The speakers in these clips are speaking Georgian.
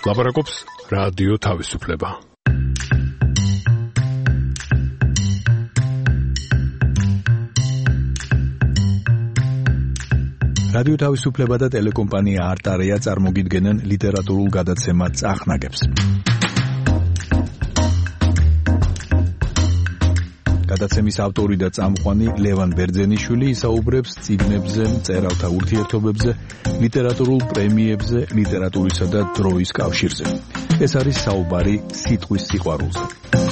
ლაპარაკობს რადიო თავისუფლება. რადიო თავისუფლება და ტელეკომპანია არტარია წარმოგიდგენენ ლიტერატურულ გადაცემა წახნაგებს. გადაცემის ავტორი და წამყვანი ლევან ბერძენიშვილი ისაუბრებს წიგნებზე, მწერალთა ურთიერთობებზე, ლიტერატურულ პრემიებზე, ლიტერატურისა და დროის კავშირზე. ეს არის საუბარი სიტყვის სიყვარულზე.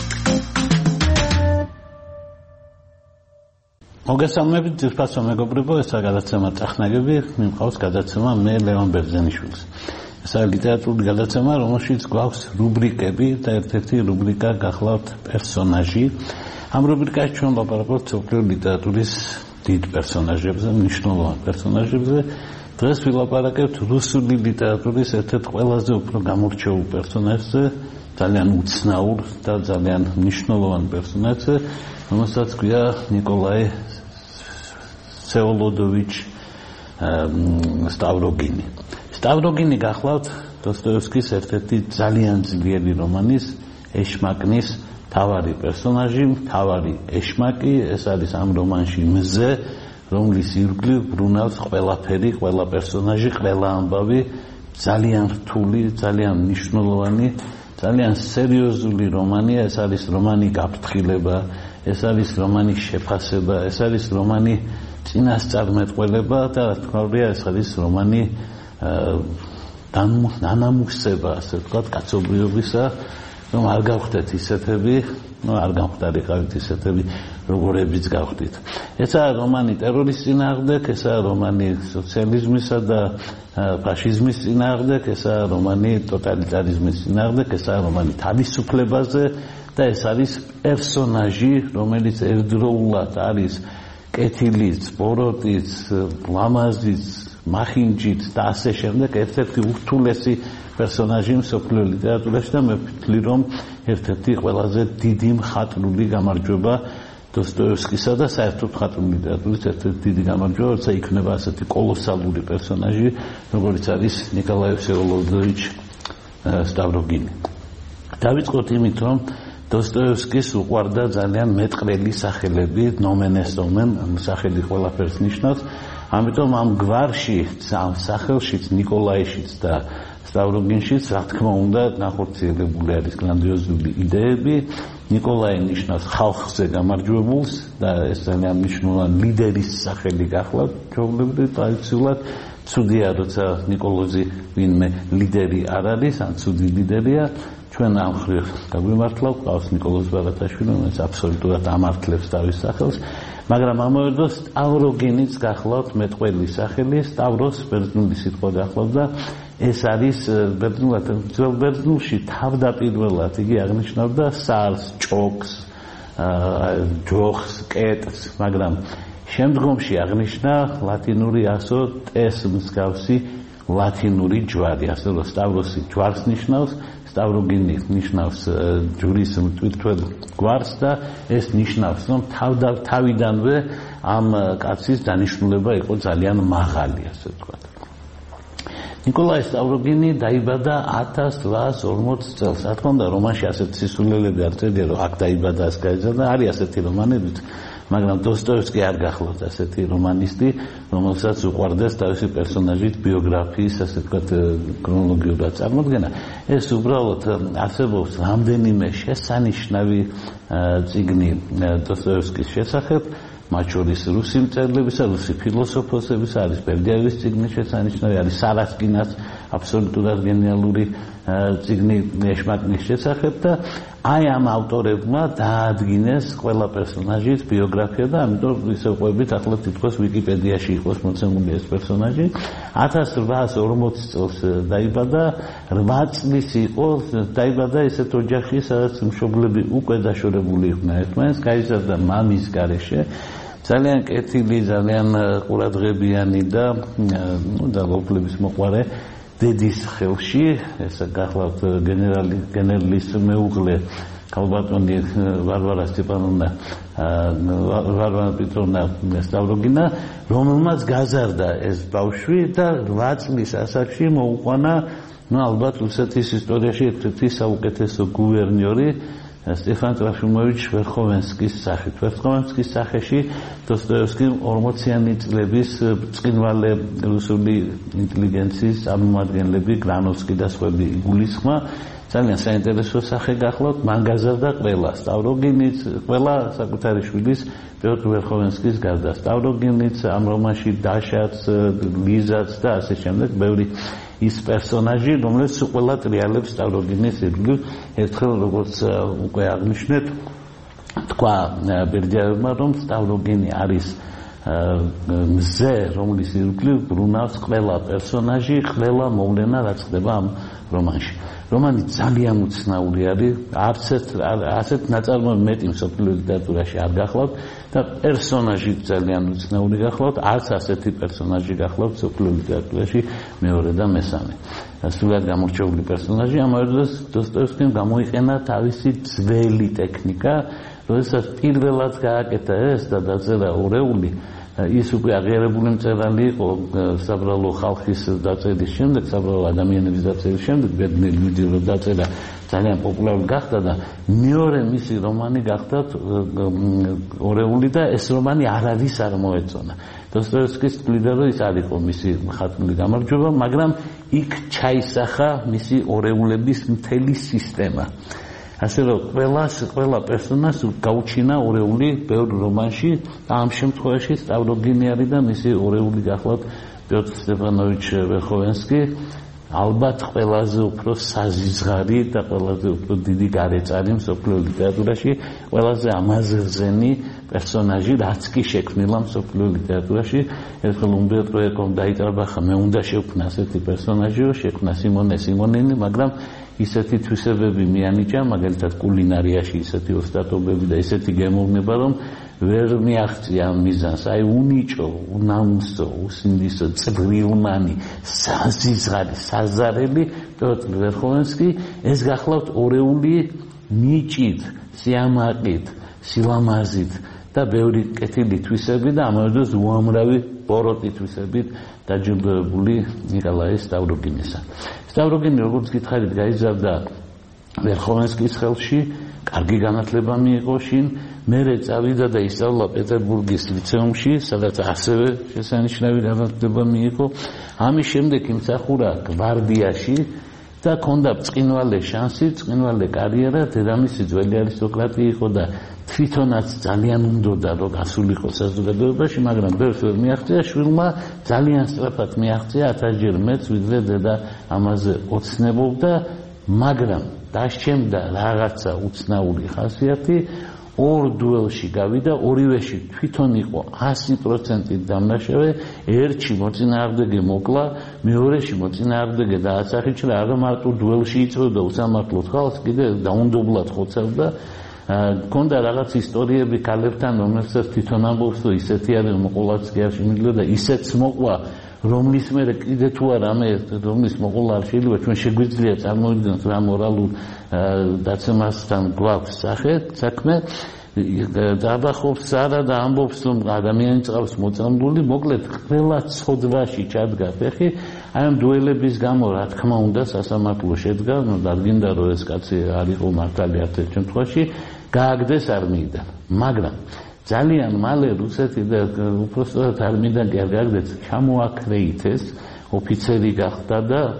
მოგესალმებით, ძირფასო მეგობრებო, ეს გადაცემა წახნაგები, მიმყავს გადაცემა მე ლევან ბერძენიშვილს. ეს არის ლიტერატურული გადაცემა, რომელშიც გვაქვს რუბრიკები და ერთ-ერთი რუბრიკა გახლავთ პერსონაჟი. ამ რუბრიკაში ჩვენ ლაპარაკობთ მსოფლიო ლიტერატურის დიდ პერსონაჟებზე, მნიშვნელოვან პერსონაჟებზე. დღეს ვილაპარაკებთ რუსული ლიტერატურის ერთ-ერთ ყველაზე უფრო გამორჩეულ პერსონაჟზე, ძალიან უცნაურ და ძალიან მნიშვნელოვან პერსონაჟზე, რომელსაც ქვია ნიკოლაი სევოლოდოვიჩ სტავროგინი. სტავროგინი გახლავთ დოსტოევსკის ერთ-ერთი ძალიან ძლიერი რომანის ეშმაკნის თავარი პერსონაჟი, თავარი ეშმაკი, ეს არის ამ რომანში მზე, რომლის ირგვლივ ბრუნავს ყველაფერი, ყველა პერსონაჟი, ყველა ამბავი, ძალიან რთული, ძალიან მნიშვნელოვანი, ძალიან სერიოზული რომანია, ეს არის რომანი გაფრთხილება, ეს არის რომანი შეფასება, ეს არის რომანი წინასწარმეტყველება და რა თქმა უნდა, ეს არის რომანი ნანამუსება, ასე ვთქვათ, კაცობრიობისა, რომ არ გავხდეთ ისეთები, არ გავხდარიყავით ისეთები, როგორებიც გავხდით. ესაა რომანი ტერორის წინააღმდეგ, ესაა რომანი სოციალიზმისა და ფაშიზმის წინააღმდეგ, ესაა რომანი ტოტალიტარიზმის წინააღმდეგ, ესაა რომანი თავისუფლებაზე და ეს არის პერსონაჟი, რომელიც ერთდროულად არის კეთილიც, ბოროტიც, ლამაზიც, მახინჯიც და ასე შემდეგ, ერთ-ერთი ურთულესი პერსონაჟი მსოფლიო ლიტერატურაში და მე ვფიქრი, რომ ერთ-ერთი ყველაზე დიდი მხატვრული გამარჯვება დოსტოევსკისა და საერთოდ მხატვრული ლიტერატურის ერთ-ერთი დიდი გამარჯვება, როცა იქნება ასეთი კოლოსალური პერსონაჟი, როგორიც არის ნიკოლაი სევოლოდოვიჩ სტავროგინი. დავიწყოთ იმით, რომ დოსტოევსკის უყვარდა ძალიან მეტყრელი სახელები, ნომენ ეს ნომენ, სახელი ყველაფერს ნიშნავს, ამიტომ ამ გვარში, ამ სახელშიც, ნიკოლაიშიც და სტავროგინშიც, რა თქმა უნდა, ნახორციელებული არის გრანდიოზული იდეები. ნიკოლაი ნიშნავს ხალხზე გამარჯვებულს და ეს ძალიან მნიშვნელოვანი ლიდერის სახელი გახლავთ, ჩვეულებრივ ტრადიციულად. ცუდია, როცა ნიკოლოზი ვინმე ლიდერი არ არის, ან ცუდი ლიდერია. ჩვენ ამ ხრივ გაგვიმართლა, ყავს ნიკოლოზ ბარათაშვილი, რომელიც აბსოლუტურად ამართლებს თავის სახელს, მაგრამ ამავე დროს სტავროგინიც გახლავთ მეტყველი სახელი, სტავროს ბერძნული სიტყვა გახლავთ და ეს არის ბერძნულად, ძველ ბერძნულში თავდაპირველად იგი აღნიშნავდა სარს, ჭოქს, ჯოხს, კეტს, მაგრამ შემდგომში აღნიშნა ლათინური ასო ტეს მსგავსი ლათინური ჯვარი, ასე რომ სტავროსი ჯვარს ნიშნავს, სტავროგინი ნიშნავს ჯვრის მტვირთველ გვარს და ეს ნიშნავს, რომ თავიდანვე ამ კაცის დანიშნულება იყო ძალიან მაღალი, ასე ვთქვათ. ნიკოლაი სტავროგინი დაიბადა 1840 წელს. რა თქმა უნდა, რომანში ასეთი სისულელები არ წერია, რომ აქ დაიბადა, ეს გაიზარდა, არის ასეთი რომანები, მაგრამ დოსტოევსკი არ გახლავთ ასეთი რომანისტი, რომელსაც უყვარდეს თავისი პერსონაჟით ბიოგრაფიის, ასე ვთქვათ, ქრონოლოგიურად წარმოდგენა. ეს უბრალოდ არსებობს რამდენიმე შესანიშნავი წიგნი დოსტოევსკის შესახებ, მათ შორის რუსი მწერლებისა, რუსი ფილოსოფოსების, არის ბერდიაევის წიგნი შესანიშნავი, არის სარასკინას აბსოლუტურად გენიალური წიგნი ეშმაკნის შესახებ და აი ამ ავტორებმა დაადგინეს ყველა პერსონაჟის ბიოგრაფია და ამიტომ ისე ყვებით ახლა თითქოს ვიკიპედიაში იყოს მოცემული ეს პერსონაჟი. 1840 წელს დაიბადა, 8 წლის იყო, დაიბადა ისეთ ოჯახში, სადაც მშობლები უკვე დაშორებული იყვნენ ერთმანეთს, გაიზარდა მამის გარეშე. ძალიან კეთილი, ძალიან ყურადღებიანი და დაღუპულების მოყვარე დედის ხელში, ეს გახლავთ გენერლის მეუღლე ქალბატონი ვარვარა სტეპანოვნა ვარვარა პეტროვნა სტავროგინა, რომელმაც გაზარდა ეს ბავშვი და 8 წლის ასაკში მოუყვანა ალბათ რუსეთის ისტორიაში ერთ-ერთი საუკეთესო გუბერნიორი სტეფან ტროფიმოვიჩ ვერხოვენსკის სახით. ვერხოვენსკის სახეში დოსტოევსკიმ 40-იანი წლების ბრწყინვალე რუსული ინტელიგენციის წარმომადგენლები, გრანოვსკი და სხვები იგულისხმა. ძალიან საინტერესო სახე გახლავთ, მან გაზარდა ყველა, სტავროგინიც, ყველა საკუთარი შვილის პიოტრ ვერხოვენსკის გარდა. სტავროგინიც ამ რომანში დაშაც, ლიზაც და ასე შემდეგ ბევრი ის პერსონაჟი, რომელიც ყველა ტრიალებს სტავროგინის ირგვლივ. ერთხელ როგორც უკვე აღნიშნეთ, თქვა ბერდიაევმა, რომ სტავროგინი არის მზე, რომლის ირგვლივ ბრუნავს ყველა პერსონაჟი, ყველა მოვლენა, რაც ხდება ამ რომანში. რომანი ძალიან უცნაური არის, ასეთ ნაწარმოები მეტი მსოფლიო ლიტერატურაში არ გახლავთ და პერსონაჟი ძალიან უცნაური გახლავთ, არც ასეთი პერსონაჟი გახლავთ მსოფლიო ლიტერატურაში მეორე და მესამე. სულად გამორჩეული პერსონაჟი, ამავე დროს დოსტოევსკიმ გამოიყენა თავისი ძველი ტექნიკა, როდესაც პირველად გააკეთა ეს და დაწერა ორეული. ის უკვე აღიარებული მწერალი იყო საბრალო ხალხის დაწერის შემდეგ, საბრალო ადამიანების დაწერის შემდეგ, ბედნიერ ლიდერებს დაწერა, ძალიან პოპულარული გახდა და მეორე მისი რომანი გახდა ორეული და ეს რომანი არავის არ მოეწონა. დოსტოევსკის თვლიდა, რომ ის არ იყო მისი მხატვრული გამარჯვება, მაგრამ იქ ჩაისახა მისი ორეულების მთელი სისტემა. ასე რომ ყველა პერსონაჟს გაუჩინა ორეული ბევრ რომანში, ამ შემთხვევაში სტავროგინი არის და მისი ორეული გახლავთ პიოტრ სტეფანოვიჩ ვერხოვენსკი, ალბათ ყველაზე უფრო საზიზღარი და ყველაზე უფრო დიდი გარეწარი მსოფლიო ლიტერატურაში, ყველაზე ამაზრზენი პერსონაჟი, რაც კი შექმნილა მსოფლიო ლიტერატურაში. ერთხელ უმბერტო ეკომ დაიტრაბახა, მე უნდა შევქმნა ასეთი პერსონაჟიო, შექმნა სიმონე სიმონინი, მაგრამ ისეთი თვისებები მიანიჭა, მაგალითად კულინარიაში ისეთი ოსტატობები და ისეთი გემოვნება, რომ ვერ მიაღწია მიზანს. აი უნიჭო, უნამუსო, უსინდისო, წვრილმანი, საზიზღარი, საზარელი პიოტრ ვერხოვენსკი, ეს გახლავთ ორეული ნიჭით, სიამაყით, სილამაზით და ბევრი კეთილი თვისები და ამავე დროს უამრავი ბოროტი თვისებით დაჯილდოებული ნიკოლაი სტავროგინისა. სტავროგინი, როგორც გითხარით, გაიზარდა ვერხოვენსკის ხელში, კარგი განათლება მიიღო შინ, მერე წავიდა და ისწავლა პეტერბურგის ლიცეუმში, სადაც ასევე შესანიშნავი განათლება მიიღო. ამის შემდეგ იმსახურა გვარდიაში და ჰქონდა ბრწყინვალე შანსი, ბრწყინვალე კარიერა, დედამისი ძველი არისტოკრატი იყო და თვითონაც ძალიან უნდოდა რომ გასულიყო საზოგადოებაში, მაგრამ ბევრს ვერ მიაღწია, შვილმა ძალიან სწრაფად მიაღწია, 1000-ჯერ მეც, ვიდრე დედა ამაზე ოცნებობდა, მაგრამ დასჩემდა რაღაცა უცნაური ხასიათი, ორ დუელში გავიდა, ორივეში თვითონ იყო 100% დამნაშავე, ერთში მოწინააღმდეგე მოკლა, მეორეში მოწინააღმდეგე დაასახიჩრა, არა მარტო დუელში იწვევდა უსამართლოდ ხალხს, კიდე დაუნდობლად ხოცავდა. ჰქონდა რაღაც ისტორიები ქალებთან, რომელსაც თვითონ ამბობს, რომ ისეთი არის, მოყოლაც კი არ შემიძლია და ისეც მოყვა, რომლის მერე კიდე თუ არა ამე რომლის მოყოლა არ შეიძლება, ჩვენ შეგვიძლია წარმოვიდგინოთ რა მორალურ დაცემასთან გვაქვს საქმე. დაბახობს არა და ამბობს, რომ ადამიანი წავს მოწამლული, მოკლედ ყველა ცოდვაში ჩადგა ფეხი. აი ამ დუელების გამო, რა თქმა უნდა, სასამართლო შედგა, დადგინდა, რომ ეს კაცი არ იყო მართალი ერთ შემთხვევაში, გააგდეს არმიიდან. მაგრამ ძალიან მალე რუსეთი და უпростоრად არმიიდან კი არ გააგდეს, ჩამოაქრეითეს, ოფიცერი გახდა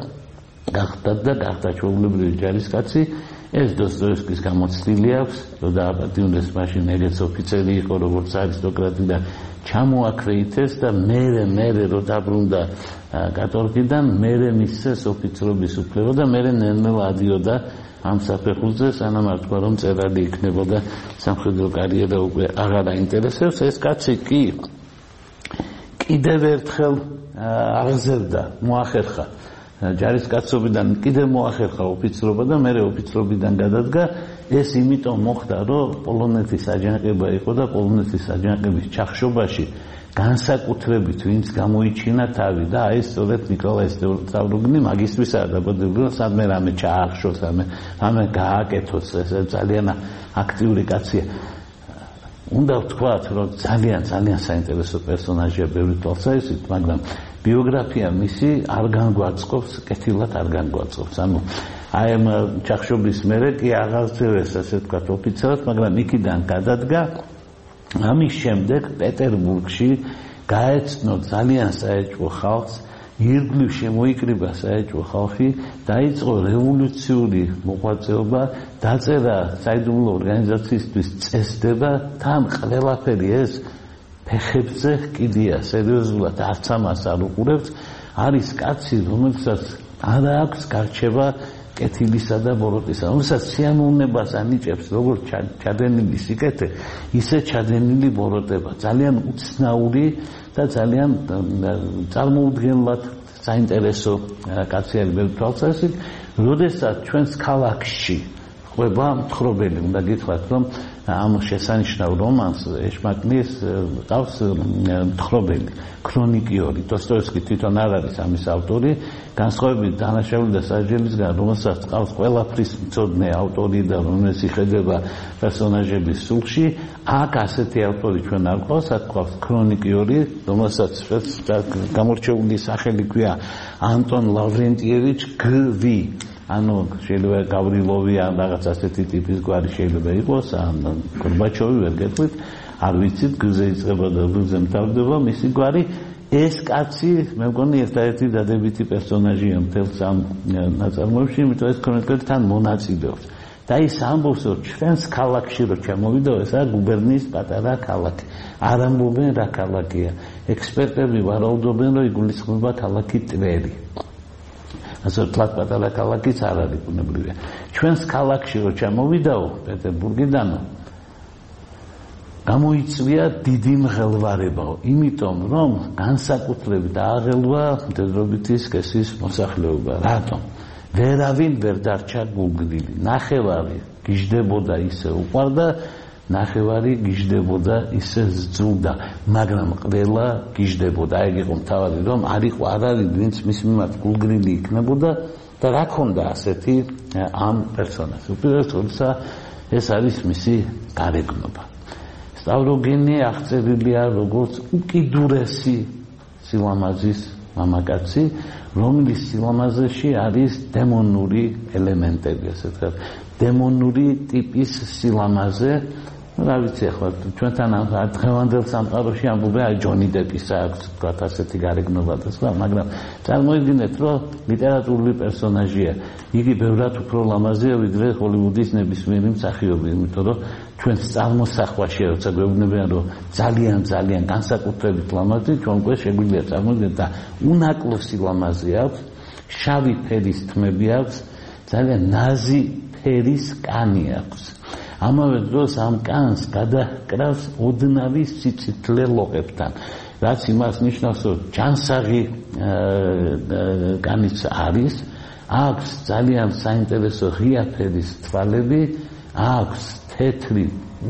ჩვეულებრივი ჯარისკაცი. ეს დოსტოევსკის გამოცდილი აქვს, რომ დააპატიმრეს მაშინ ეგეც ოფიცერი იყო, როგორც არისტოკრატი და ჩამოაქრეითეს და მერე რომ დაბრუნდა კატორგიდან, მერე მისცეს ოფიცრობის უფლება და მერე ნელ-ნელა ადიოდა ამ საფეხურზე, სანამ არ თქვა, რომ წერალი იქნებოდა, სამხედრო კარიერა უკვე აღარ აინტერესებს. ეს კაცი კი კიდევ ერთხელ აღზევდა, მოახერხა ჯარისკაცობიდან, კიდევ მოახერხა ოფიცრობა და მერე ოფიცრობიდან გადადგა. ეს იმიტომ მოხდა, რომ პოლონეთის აჯანყება იყო და პოლონეთის აჯანყების ჩახშობაში განსაკუთრებით ვინც გამოიჩინა თავი და აი სწორედ ნიკოლაი სტავროგინი მაგისტრისაა დაბადებული, სადმე რამე ჩაახშოს, რამე გააკეთოს, ეს ძალიან აქტიური კაცია. უნდა ვთქვათ, რომ ძალიან საინტერესო პერსონაჟია ბევრი თვალსაზრისით, მაგრამ ბიოგრაფია მისი არ განგვაწყობს, კეთილად არ განგვაწყობს. ანუ აი ამ ჩახშობის მერე კი აღარწევეს, ასე ვთქვათ, ოფიციალურად, მაგრამ იქიდან გადადგა. ამის შემდეგ პეტერბურგში გაეცნო ძალიან საეჭვო ხალხს, ირგვლივ შემოიკრიბა საეჭვო ხალხი, დაიწყო რევოლუციური მოღვაწეობა, დაწერა საიდუმლო ორგანიზაციისთვის წესდება, თან ყველაფერი ეს ფეხებზე კიდია, სერიოზულად არც ამას არ უყურებთ, არის კაცი, რომელსაც არ აქვს გარჩევა კეთილისა და ბოროტისა, რომელსაც სიამოვნებას ანიჭებს როგორც ჩადენილი სიკეთე, ისე ჩადენილი ბოროტება, ძალიან უცნაური და ძალიან წარმოუდგენლად საინტერესო კაცი არის ბევრი თვალსაზრისით, როდესაც ჩვენს ქალაქში ყვება მთხრობელი, უნდა გითხრათ, რომ ამ შესანიშნავ რომანს ეშმაკნის ყავს მთხრობელი, ქრონიკიორი, დოსტოევსკი თვითონ არ არის ამის ავტორი, განსხვავებით დანაშაული და სასჯელისგან, რომელსაც ყავს ყველაფრის მცოდნე ავტორი და რომელიც იხედება პერსონაჟების სულში, აქ ასეთი ავტორი ჩვენ არ ყავს, აქ ყავს ქრონიკიორი, რომელსაც გამორჩეული სახელი ქვია ანტონ ლავრენტიევიჩ გვი. ანუ შეიძლება გავრილოვი ან რაღაც ასეთი ტიპის გვარი შეიძლება იყოს, ან გორბაჩოვი ვერ გეტყვით, არ ვიცით, გზე იწყება და გზე მთავრდება მისი გვარი. ეს კაცი, მე მგონი ერთადერთი დადებითი პერსონაჟია მთელს ამ ნაწარმოებში, იმიტომ ეს ქრონიკიორი თან მონაწილეობს. და ის ამბობს, რომ ჩვენს ქალაქში რო ჩამოვიდა, ეს არის გუბერნიის პატარა ქალაქი. არ ამბობენ რა ქალაქია. ექსპერტები ვარაუდობენ, რომ იგულისხმება ქალაქი ტრერი. ასე თლათ პატარა ქალაქიც არ არის ბუნებრივია. ჩვენს ქალაქში რო ჩამოვიდაო პეტერბურგიდან, გამოიწვია დიდი მღელვარებაო, იმიტომ რომ განსაკუთრებით აღელვა მდედრობითი სქესის მოსახლეობა. რატომ? ვერავინ ვერ დარჩა გულგრილი. ნახევარი გიждდებოდა ისე უყვარდა, ნახევარი გიждდებოდა ისე ზძულდა, მაგრამ ყველა გიждდებოდა. აი იყო მთავარი, რომ არ იყო არ არის ვინც მის მიმართ გულგრილი იქნებოდა და რა ქონდა ასეთი ამ პერსონაჟს. უპირველეს როდესაც ეს არის მისი გარეგნობა. სტავროგენი აღწერილია როგორც უკიდურესი სილამაზის მამაკაცი, რომლის სილამაზეში არის დემონური ელემენტები, ასე ვთქვათ, დემონური ტიპის სილამაზე. რა ვიცი ახლა ჩვენთან ამ დღევანდელ სამყაროში ამბობენ აი ჯონი დეპისა აქვს თქვათ ასეთი გარეგნობა და სხვა, მაგრამ წარმოიდგინეთ, რომ ლიტერატურული პერსონაჟია, იგი ბევრად უფრო ლამაზია ვიდრე ჰოლივუდის ნებისმიერი მსახიობი, იმიტომ რომ ჩვენს წარმოსახვაში როცა გვეუბნებიან, რომ ძალიან განსაკუთრებით ლამაზი, ჩვენ უკვე შეგვიძლია წარმოვიდგინოთ და უნაკლოსი ლამაზი აქვს, შავი ფერის თმები აქვს, ძალიან ნაზი ფერის კანი აქვს. ამავე დროს ამ კანს გადაჰკრავს ოდნავი სიცითლე ლოყებთან, რაც იმას ნიშნავს, რომ ჯანსაღი კანიც არის, აქვს ძალიან საინტერესო ღია ფერის თვალები, აქვს თეთრი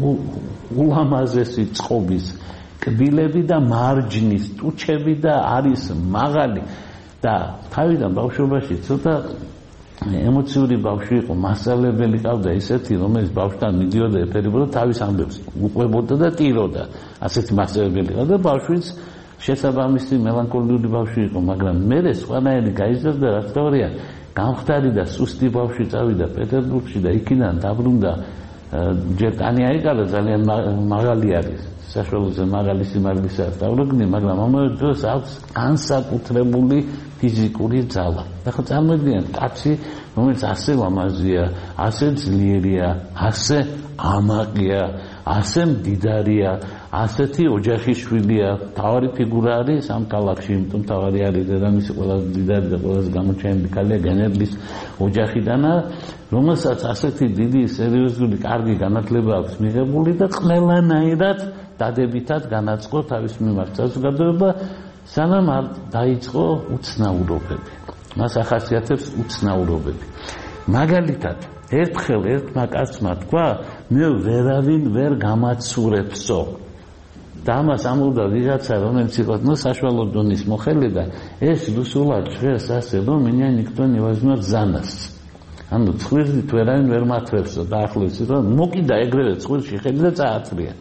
ულამაზესი წყობის კბილები და მარჯნის ტუჩები და არის მაღალი და თავიდან ბავშვობაში ცოტა ემოციური ბავშვი იყო, მასწავლებელი ყავდა ისეთი, რომელიც ბავშვთან მიდიოდა ეფერებოდა თავის ამბებს, უყვებოდა და ტიროდა. ასეთი მასწავლებელი ყავდა, ბავშვიც შესაბამისი მელანქოლიური ბავშვი იყო, მაგრამ მერე სხვანაირი გაიზარდა, რაც თორია, გამხდარი და სუსტი ბავშვი წავიდა პეტერბურგში და იქიდან დაბრუნდა, ჯერ კანი აიყარა, ძალიან მაღალი არის, საშუალოზე მაღალი სიმაღლისა სტავროგენი, მაგრამ ამავე დროს აქვს განსაკუთრებული ფიზიკური ძალა. ახლა წარმოიდგინეთ, კაცი, რომელიც ასე ლამაზია, ასე ძლიერია, ასე ამაყია, ასე მდიდარია, ასეთი ოჯახის შვილია, თავარი ფიგურა არის ამ ქალაქში, იმიტომ თავარი არის დედამისი ყველაზე მდიდარი და ყველაზე გამოჩენილი ქალია გენერლის ოჯახიდანა, რომელსაც ასეთი დიდი სერიოზული კარგი განათლება აქვს მიღებული და ყველანაირად დადებითად განაწყო თავის მიმართ საზოგადოება, სანამ არ დაიწყო უცნაურობები. მას ახასიათებს უცნაურობები. მაგალითად, ერთხელ ერთმა კაცმა თქვა, მე ვერავინ ვერ გამაცურებსო. და ამას ამბობდა ვიღაცა, რომელიც იყო საშუალო დონის მოხელე და ეს რუსულად ჟღერს ასე, რომ меня никто не возьмет за нос. ანუ ცხვირით ვერავინ ვერ მათვებსო და ახლოს რომ მოკიდა ეგრევე ცხვირში ხელი და წაათრია.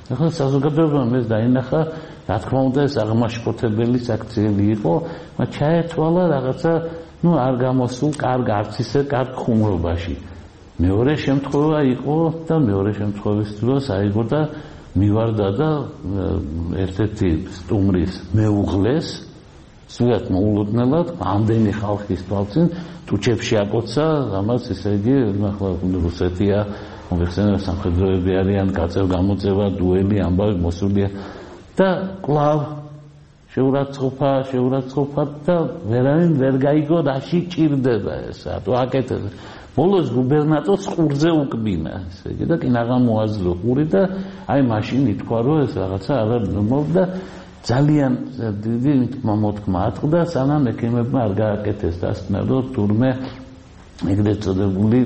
ახლა საზოგადოებამ ეს დაინახა, რა თქმა უნდა ეს აღმაშფოთებელი საქციელი იყო, მაგრამ ჩაეთვალა რაღაცა, არ გამოსულ კარგ არც ისე კარგ ხუმრობაში. მეორე შემთხვევა იყო და მეორე შემთხვევის დროს აიგო და მივარდა და ერთ-ერთი სტუმრის მეუღლეს სულად მოულოდნელად ამდენი ხალხის თვალწინ ტუჩებში აკოცა, რამაც ისე იგი ახლა რუსეთია, მოიხსენება სამხედროები არიან, გაწევ-გამოწევა, დუელი, ამბავი მოსულია და კვლავ შეურაცხყოფა და ვერავინ ვერ გაიგო რაში ჭირდება ეს, რატო აკეთეს. ბოლოს გუბერნატორს ყურზე უკბინა, ესე იგი და კინაღამ მოაძლო ყური და აი მაშინ ითქვა რომ ეს რაღაცა არა ნორმალურია და ძალიან დიდი მოთქმა ატყდა, სანამ ექიმებმა არ გააკეთეს დასკვნელო თურმე ეგრეთ წოდებული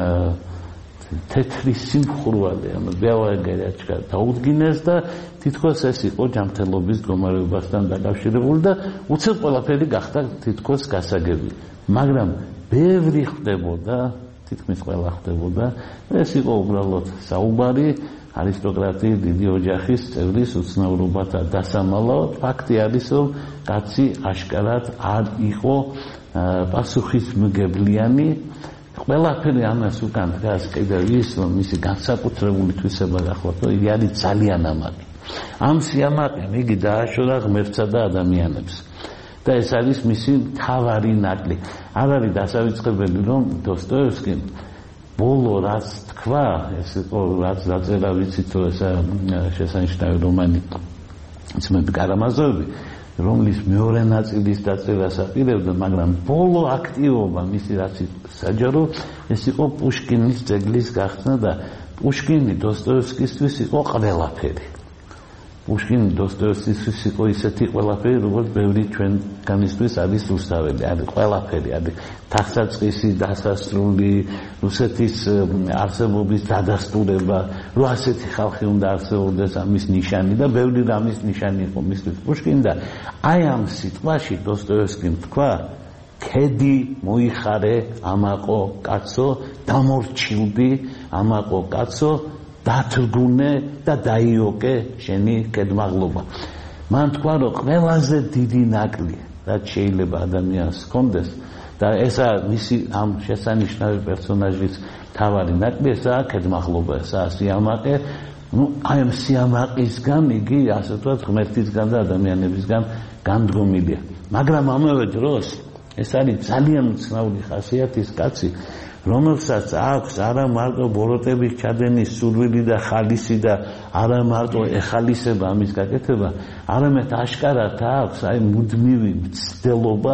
თეთრი სიმხურვალი, ბიავაგერაჩკა დაუდგინეს და თითქოს ეს იყო ჯანმრთელობის მდგომარეობასთან დაკავშირებული და უცებ ყველაფერი გახდა თითქოს გასაგები. მაგრამ ბევრი ხდებოდა, თითქმის ყველა ხდებოდა, ეს იყო უბრალოდ საუბარი არისტოკრატიის დიდი ოჯახის წევრის უცნაურობათა დასამალავად. ფაქტი არის, რომ კაცი აშკარად არ იყო პასუხისმგებლიანი. ყველაფერი ამას უკან დგას კიდევ ის, რომ მისი განსაკუთრებული თვისება გახლავთ, რომ იგი არის ძალიან ამაყი. ამ სიამაყემ იგი დააშორა ღმერთსა და ადამიანებს. და ეს არის მისი მთავარი ნაკლი. არ არის დასავიწყებელი, რომ დოსტოევსკიმ ბოლო რაც თქვა, ეს იყო რაც დაწერა, ვიცით, რომ ეს შესანიშნავი რომანი ძმები კარამაზოვები, რომლის მეორე ნაწილის დაწერას აპირებდა, მაგრამ ბოლო აქტივობა მისი რაც საჯარო, ეს იყო პუშკინის ძეგლის გახსნა და პუშკინი დოსტოევსკისთვის იყო ყველაფერი. პუშკინი დოსტოევსკისთვის იყო ისეთი ყველაფერი, როგორც ბევრი ჩვენგანისთვის არის რუსთაველი, არის ყველაფერი, არის თახსაწყისი დასასრული, რუსეთის არსებობის დადასტურება, რომ ასეთი ხალხი უნდა არსებობდეს, ამის ნიშანი და ბევრი რამის ნიშანი იყო მისთვის პუშკინი და აი ამ სიტყვაში დოსტოევსკიმ თქვა, ქედი მოიხარე ამაყო კაცო, დამორჩილდი ამაყო კაცო, დათრგუნე და დაიოკე შენი კედმაღლობა. მან თქვა, რომ ყველაზე დიდი ნაკლი, რაც შეიძლება ადამიანს ჰქონდეს და ესა მისი ამ შესანიშნავი პერსონაჟის თავარი ნაკლი, ესაა კედმაღლობა, ესაა სიამაყე. აი ამ სიამაყისგან იგი ასე ვთქვათ, ღმერთისგან და ადამიანებისგან განდგომილია. მაგრამ ამავე დროს ეს არის ძალიან მცნაური ხასიათის კაცი, რომელსაც აქვს არა მარტო ბოროტების ჩადენის სურვილი და ხალისი და არა მარტო ეხალისება ამის გაკეთება, არამედ აშკარად აქვს აი მუდმივი მცდელობა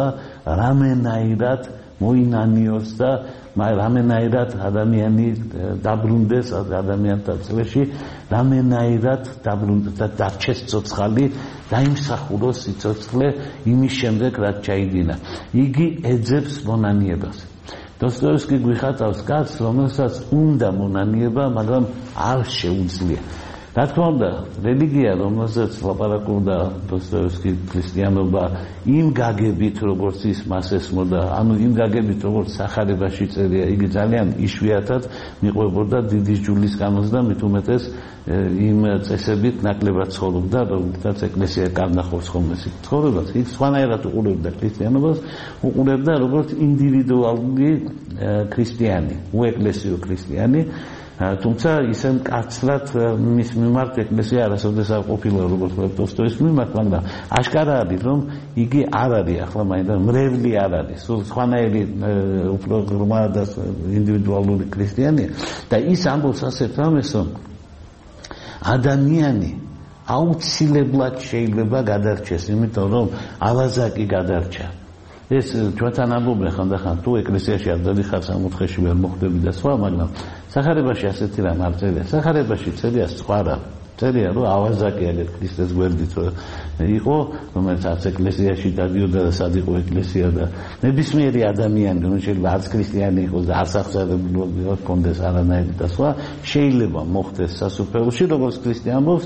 რამენაირად მოინანიოს და რამენაირად ადამიანი დაბრუნდეს ადამიანთა წლებში, რამენაირად დაბრუნდეს და დარჩეს ცოცხალი, დაიმსახუროს სიცოცხლე იმის შემდეგ, რაც ჩაიდინა. იგი ეძებს მონანიებას. დოსტოევსკი გვიხატავს კაცს, რომელსაც უნდა მონანიება, მაგრამ არ შეუძლია. რა თქმა უნდა, რელიგია, რომელსაც ლაპარაკობდა დოსტოევსკი, ქრისტიანობა, იმ გაგებით, როგორც ის მას ესმოდა, ანუ იმ გაგებით, როგორც სახარებაში წერია, იგი ძალიან იშვიათად მიყვებოდა დიდის ჯულის კანონს და მით უმეტეს იმ წესებით ნაკლებად ცხოვრობდა, რომელთაც ეკლესია კარნახობს ხოლმე ცხოვრებას. ის სხვანაირად უყურებდა ქრისტიანობას, უყურებდა როგორც ინდივიდუალური ქრისტიანი, უეკლესიო ქრისტიანი. თუმცა ისე მკაცრად მის მიმართ ეკლესია არასოდეს არ ყოფილა როგორც დოსტოევსკის მიმართ, მაგრამ აშკარა არის, რომ იგი არ არის ახლა მაინც მრევლი არ არის, სულ სხვანაირი უფრო ღრმა და ინდივიდუალური ქრისტიანია და ის ამბობს ასეთ რამეს, რომ ადამიანი აუცილებლად შეიძლება გადარჩეს, იმიტომ რომ ალაზაკი გადარჩა. ეს ჩვენთან ამბობენ ხანდახან, თუ ეკლესიაში არ დადიხარ სამოთხეში ვერ მოხვდები და სხვა, მაგრამ სახარებაში ასეთი რამ არ წერია. სახარებაში წერია სხვა რამ. წერია, რომ ალაზაკი აგერ ქრისტეს გვერდით იყო, რომელიც არც ეკლესიაში დადიოდა და სად იყო ეკლესია და ნებისმიერი ადამიანი, რომელიც შეიძლება არც ქრისტიანი იყოს და არც აღზარებული ჰქონდეს არანაირი და სხვა, შეიძლება მოხდეს სასუფეველში, როგორც ქრისტე ამბობს,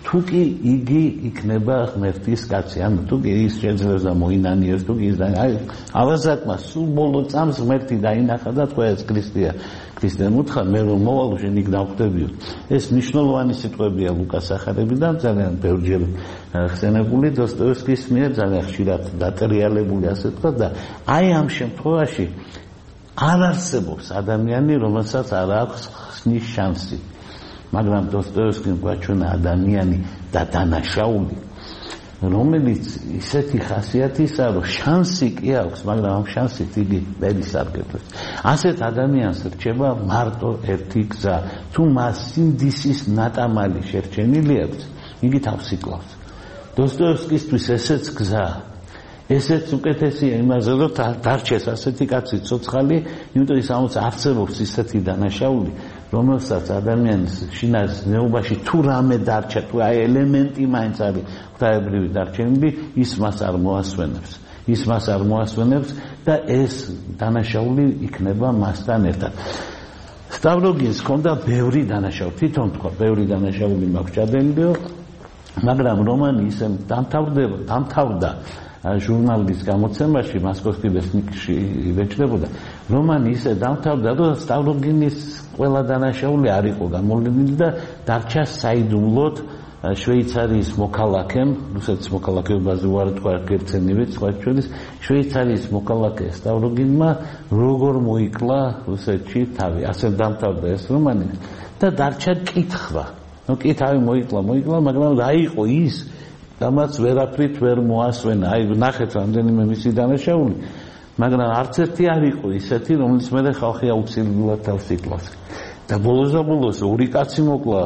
თუ კი იგი იქნება ღმერთის კაცი, ანუ თუ კი ის შეიძლება მოინანიოს, თუ კი ის ავაზაკმა სულ ბოლო წამს ღმერთი დაინახა და თქვა ეს ქრისტეა. ქრისტემ უთხრა მე რომ მოვალ შენ იქ დავხვდებიო. ეს მნიშვნელოვანი სიტყვებია ლუკას სახარებიდან, ძალიან ბევრჯერ ხსენებული დოსტოევსკის მიერ, ძალიან ხშირად დატრიალებული ასე თქვა და აი ამ შემთხვევაში არ არსებობს ადამიანი, რომელსაც არ აქვს ხსნის შანსი. მაგრამ დოსტოევსკიმ გვაჩვენა ადამიანი და დანაშაული, რომელიც ისეთი ხასიათისაა, რომ შანსი კი აქვს, მაგრამ ამ შანსით იგი ვერ ისარგებლებს. ასეთ ადამიანს რჩება მარტო ერთი გზა. თუ მას სინდისის ნატამალი შერჩენილი აქვს, იგი თავს იკლავს. დოსტოევსკისთვის ესეც გზაა. ესეც უკეთესია იმაზე, რომ დარჩეს ასეთი კაცი ცოცხალი, იმიტომ ის ამოც არსებობს ისეთი დანაშაული, რომელსაც ადამიანის შინას ნეობაში თუ რამე დარჩა, თუ აი ელემენტი მაინც არის ღვთაებრივი დარჩენილი, ის მას არ მოასვენებს. ის მას არ მოასვენებს და ეს დანაშაული იქნება მასთან ერთად. სტავროგინს ჰქონდა ბევრი დანაშაული, თვითონ თქვა, ბევრი დანაშაული მაქვს ჩადენილიო, მაგრამ რომანი ისე დამთავრდა ჟურნალის გამოცემაში მოსკოვსკი ვესნიკში იბეჭდებოდა. რომანი ისე დამთავრდა, რომ სტავროგინის ყველა დანაშაული არ იყო გამოვლენილი და დარჩა საიდუმლოდ შვეიცარიის მოქალაქემ, რუსეთის მოქალაქეობაზე უარი თქვა გერცენივეც, სხვა ჩვენის შვეიცარიის მოქალაქე სტავროგინმა როგორ მოიკლა რუსეთში თავი. ასე დამთავრდა ეს რომანი და დარჩა კითხვა. ნუ კი თავი მოიკლა, მაგრამ რა იყო ის? დამაც ვერაფრით ვერ მოასვენა. აი ნახეთ რამდენიმე მისი დანაშაული, მაგრამ არც ერთი არ იყო ისეთი, რომელიც მე ხალხი აუცილებლად თავს იკლავს. და ბოლოს ორი კაცი მოკლა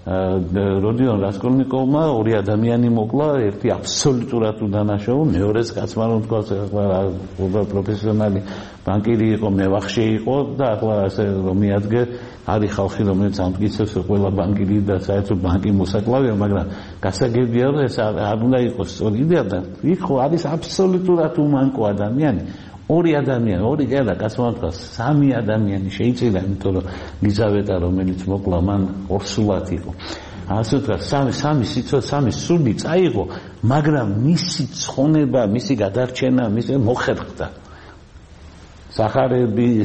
როდიონ რასკოლნიკოვმა, ორი ადამიანი მოკლა, ერთი აბსოლუტურად უდანაშაული, მეორეც კაცმა რომ თქვა, ახლა პროფესიონალი ბანკირი იყო, მევახშე იყო და ახლა ასე რომ მიადგე არის ხალხი, რომელიც ამტკიცებს, რომ ყველა ბანკირი და საერთოდ ბანკი მოსაკლავია, მაგრამ გასაგებია, რომ ეს არ უნდა იყოს სწორი იდეა და იქ ხო არის აბსოლუტურად უმანკო ადამიანი. ორი ადამიანი, ორი კედა კაცმა თქვა, სამი ადამიანი შეიძლება, იმიტომ რომ ლიზავეტა რომელიც მოკლა მან ორსულად იყო. ასე თქვა, სამი სული წაიღო, მაგრამ მისი ცხონება, მისი გადარჩენა, მისი მოხერხდა. სახარების,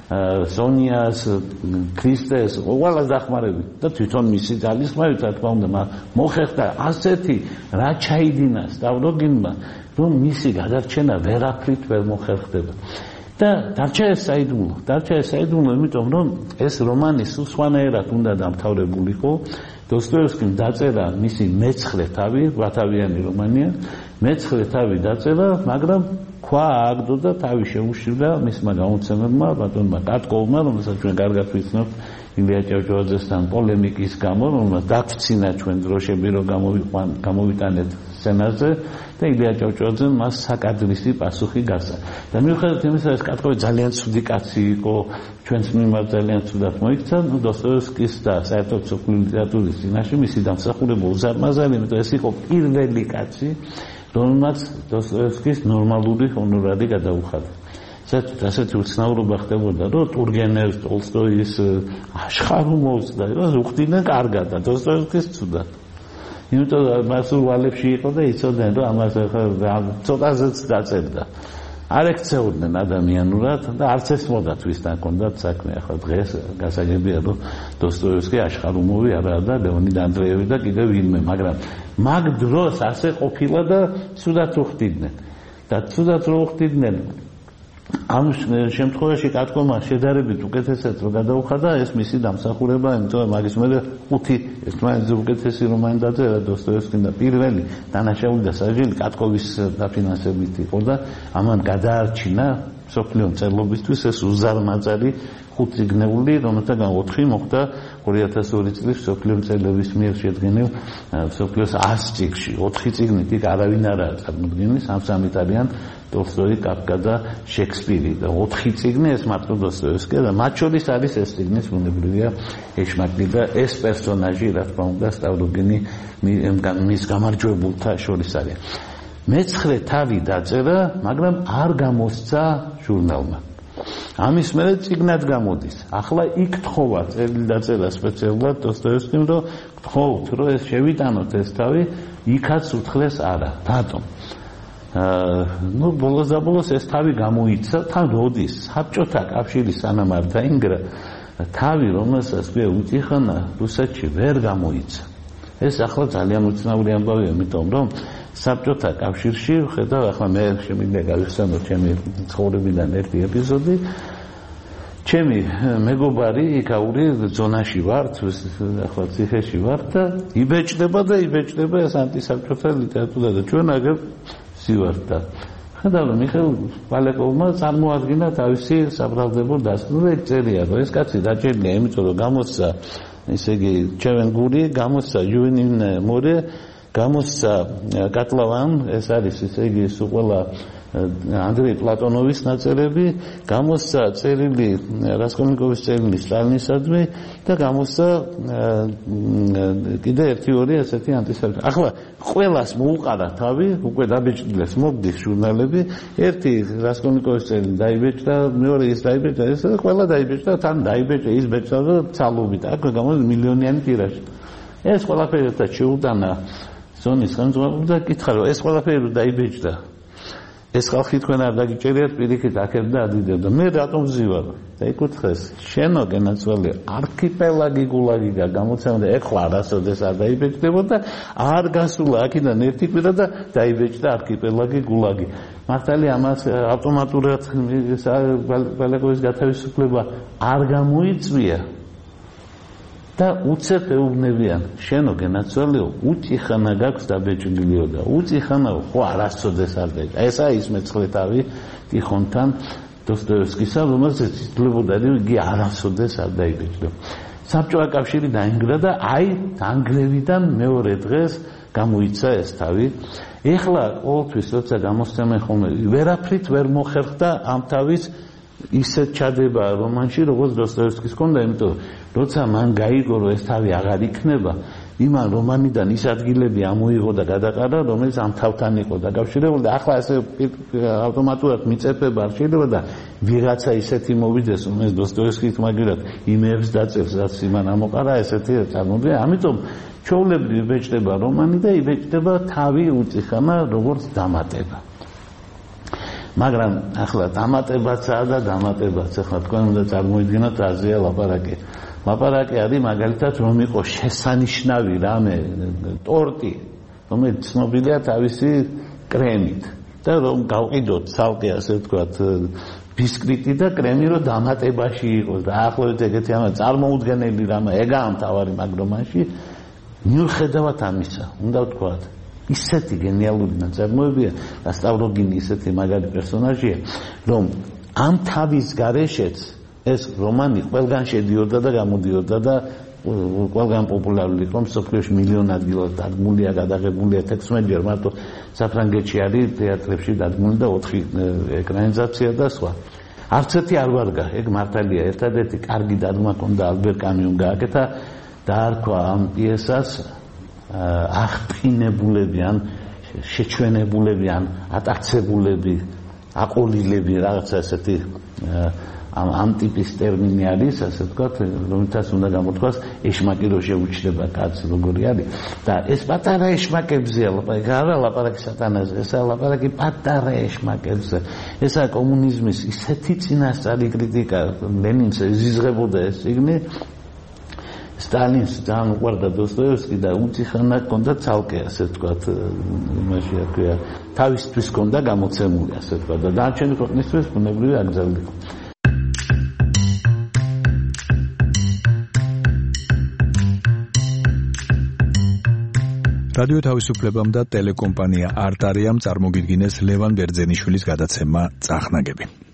სონიას, ქრისტეს, ყველას დახმარებით და თვითონ მისი ძალისხმევით, რა თქმა უნდა, მოხერხდა ასეთი რა ჩაიდინა სტავროგინმა, რომ მისი გადარჩენა ვერაფრით ვერ მოხერხდება. და დარჩა ეს საიდუმლო, იმიტომ რომ ეს რომანი სულ სხვანაირად უნდა დამთავრებულიყო. დოსტოევსკიმ დაწერა მისი მეცხრე თავი, 8-თავიანი რომანია, მეცხრე თავი დაწერა, მაგრამ ქვა ააგდო და თავი შეუშივდა მისმა გამოცემებმა, ბატონმა კატკოვმა, რომელსაც ჩვენ კარგად ვიცნობთ ილია ჭავჭავაძესთან პოლემიკის გამო, რომელსაც დაგვრცინა ჩვენ დროშები, რომ გამოვიტანეთ სცენაზე და ილია ჭავჭავაძემ მას საკადრისი პასუხი გასცა. და მიუხედავად იმისა, ეს კატკოვი ძალიან ცუდი კაცი იყო, ჩვენს მიმართ ძალიან ცუდად მოიქცა, დოსტოევსკის და საერთოდ სოფლიო ლიტერატურის წინაშე მისი დამსახურება უზარმაზარი, იმიტომ ეს იყო პირველი კაცი, რომელმაც დოსტოევსკის ნორმალური ჰონორარი გადაუხადა. საერთოდ ასეთი უცნაურობა ხდებოდა, რომ ტურგენევს, ტოლსტოის აშხარუმოვს და უხდიდნენ კარგად და დოსტოევსკის ცუდად. იმიტომ რომ მას ვალებში იყო და იცოდნენ, რომ ამას ცოტაზეც დაწერდა. არ ექცეოდნენ ადამიანურად და არც ეს მოდა თვისთან ჰქონდათ საქმე. ახლა დღეს გასაგებია, რომ დოსტოევსკი, აშხარუმოვი არა და ლეონიდ ანდრეევი და კიდევ ვინმე, მაგრამ მაგ დროს ასე ყოფილა და ცუდად უხდიდნენ. და ცუდად რო უხდიდნენ, ამ შემთხვევაში კატკოვმა შედარებით უკეთესად რო გადაუხადა ეს მისი დამსახურება, იმიტომ რომ მაგის მერე 5 ერთმანეთზე უკეთესი რომანი დაწერა დოსტოევსკიმ და პირველი დანაშაული და საჯელი კატკოვის დაფინანსებით იყო და ამან გადაარჩინა სოფლიო მწერლობისთვის ეს უზარმაზარი 5 წიგნეული, რომელთაგან 4 მოხდა 2002 წლის სოფლიო მწერლობის მიერ შედგენილ სოფლიოს 100 წიგნში. 4 წიგნით იქ არავინ არაა წარმოდგენილი, სამსამით არიან ტოლსტოი, კაფკა და შექსპირი და 4 წიგნი ეს მარტო დოსტოევსკია და მათ შორის არის ეს წიგნის უნებრივია ეშმაკი და ეს პერსონაჟი, რა თქმა უნდა, სტავროგინი მის გამარჯვებულთა შორის არის. მეცხრე თავი დაწერა, მაგრამ არ გამოსცა ჟურნალმა. ამის მერე წიგნად გამოდის. ახლა იქ თხოვა წერილი დაწერა სპეციალურად დოსტოევსკიმ, რომ გთხოვთ, რომ ეს შევიტანოთ ეს თავი, იქაც უთხრეს არა. რატომ? ბოლოს და ბოლოს ეს თავი გამოიცა, თან როდის საბჭოთა კავშირი სანამ არ დაინგრა, თავი, რომელსაც ქვია უწიხანა, რუსეთში ვერ გამოიცა. ეს ახლა ძალიან უცნაური ამბავია, იმიტომ რომ საბჭოთა კავშირში, ხედავ, ახლა მე შემიძლია გავიხსენო ჩემი ცხოვრებიდან ერთი ეპიზოდი. ჩემი მეგობარი იქაური ზონაში ვართ, ახლა ციხეში ვართ და იბეჭდება ეს ანტისაბჭოთა ლიტერატურა და ჩვენ აგერ ვსივართ და ხედავ, მიხეილ ვალეკოვმა წარმოადგინა თავისი საბრალდებო დასკვნები, წერია, რომ ეს კაცი დაჭერილია, იმიტომ რომ გამოსცა, ესე იგი, ჩევენგური, გამოსცა ჟუვენინ მორე, გამოსცა კატლავან, ეს არის ესე იგი ყველა ანდრეი პლატონოვის ნაწერები, გამოსცა წერილი რასკოლნიკოვის წერილი სტალინისადმი და გამოსცა კიდე ერთი-ორი ასეთი ანტისაბჭოთა. ახლა ყველას მოუყარა თავი, უკვე დაბეჭდილეს მოგდის ჟურნალები, ერთი რასკოლნიკოვის წერილი დაიბეჭდა, მეორე ის დაიბეჭდა, ეს ყველა დაიბეჭდა, თან დაიბეჭდა ის ბეჭდა და ცალობით, აქ გამოდის მილიონიანი ტირაჟი. ეს ყველაფერი ერთად შეუტანა ზონის ხელმძღვანელს და კითხა, რომ ეს ყველაფერი დაიბეჭდა. ეს ხალხი თქვენ არ დაგიჭერიათ პირიქით აქეთ და ადიდებ და მე რატომ ვზივარ და იკითხეს შენო გენაცვალე არქიპელაგი გულაგი გამოცემდა ეხლა არასოდეს არ დაიბეჭდებოდა არ გასულა აქედან ერთი კვირა და დაიბეჭდა არქიპელაგი გულაგი მართალია ამას ავტომატურად ბალაკოვის გათავისუფლება არ გამოიწვია და უცებ ეუბნებიან შენო გენაცვალეო უწიხანა გაქვს დაბეჭდილიო და უწიხანა ხო არასოდეს არ დაიჭა ესა ის მეცხრე თავი ტიხონთან დოსტოევსკისა რომელსაც ითვლებოდა რომ იგი არასოდეს არ დაიბეჭდა საბჭოთა კავშირი დაინგრა და აი დანგრევიდან მეორე დღეს გამოიცა ეს თავი ეხლა ყოველთვის როცა გამოსცემენ ხოლმე ვერაფრით ვერ მოხერხდა ამ თავის ისეთ ჩადება რომანში როგორც დოსტოევსკის ჰქონდა იმიტომ როცა მან გაიგო რომ ეს თავი აღარ იქნება იმან რომანიდან ის ადგილები ამოიღო და გადაყარა რომელიც ამ თავთან იყო დაკავშირებული და ახლა ესე ავტომატურად მიწეფება არ შეიძლება და ვიღაცა ისეთი მოვიდეს რომელიც დოსტოევსკის მაგერად იმეებს დაწერს რაც იმან ამოყარა ესეთი წარმოდგენა ამიტომ ჩვეულებრივ იბეჭდება რომანი და იბეჭდება თავი უწიხანა როგორც დამატება მაგრამ ახლა დამატებაცაა და დამატებაც ახლა თქვენ უნდა წარმოიდგინოთ აზია ლაპარაკი ლაპარაკი არის მაგალითად რომ იყოს შესანიშნავი რამე ტორტი რომელიც ცნობილია თავისი კრემით და რომ გავყიდოთ ცალკე ასე ვთქვათ ბისკვიტი და კრემი რომ დამატებაში იყოს და ახლავე ეგეთი ამა წარმოუდგენელი რამე ეგაა მთავარი მაგრამ მაშინ მიუხედავად ამისა უნდა ვთქვათ ისეთი გენიალური ნაწარმოებია და სტავროგინი ისეთი მაგარი პერსონაჟია რომ ამ თავის გარეშეც ეს რომანი ყველგან შედიოდა და გამოდიოდა და ყველგან პოპულარული იყო მსოფლიოში მილიონ ადგილად დადგმულია გადაღებულია 16-ჯერ მარტო საფრანგეთში არის თეატრებში დადგმული და 4 ეკრანიზაცია და სხვა არც ერთი არ ვარგა ეგ მართალია ერთადერთი კარგი დადგმა ჰქონდა ალბერ კამიუმ გააკეთა დაარქვა ამ პიესას აღფრინებულები ან შეჩვენებულები ან ატაცებულები აყოლილები რაღაცა ესეთი ამ ტიპის ტერმინი არის ასე ვთქვათ რომელთაც უნდა გამოთქვას ეშმაკი რო შეუჩდება კაცს როგორი არის და ეს პატარა ეშმაკებზეა ლაპარაკი არა ლაპარაკი სატანაზე ესა ლაპარაკი პატარა ეშმაკებზე ესა კომუნიზმის ისეთი წინასწარი კრიტიკა ლენინს ეზიზღებოდა ეს ციგნი სტალინს ძალიან უყვარდა დოსტოევსკი და უწიხანა ჰქონდა ცალკე ასე ვთქვათ იმაში აქვია თავისთვის ჰქონდა გამოცემული ასე ვთქვათ და დანარჩენი ქვეყნისთვის ბუნებრივი აკრძალული რადიო თავისუფლებამ და ტელეკომპანია არტარიამ წარმოგიდგინეს ლევან ბერძენიშვილის გადაცემა წახნაგები